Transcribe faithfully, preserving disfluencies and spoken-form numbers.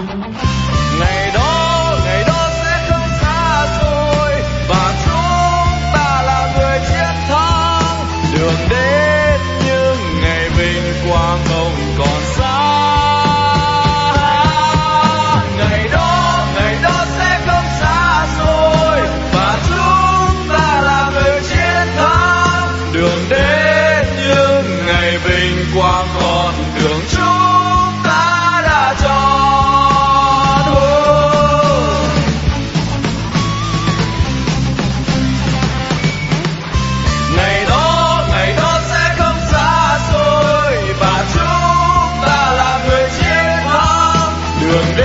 Ngày đó, ngày đó sẽ không xa xôi và chúng ta là người chiến thắng. Đường đến những ngày vinh quang không còn xa. Ngày đó, ngày đó sẽ không xa xôi và chúng ta là người chiến thắng. Đường đến những ngày vinh quang con đường chúng ta đã chọn. Ngày đó, ngày đó sẽ không xa xôi và chúng ta là người chiến thắng. Đường